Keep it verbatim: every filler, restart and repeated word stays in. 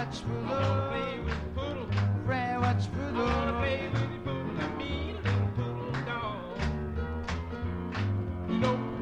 what's poodle? Play with the poodle. Fred, what's poodle? I wanna play with the poodle. I mean, little poodle dog. You know.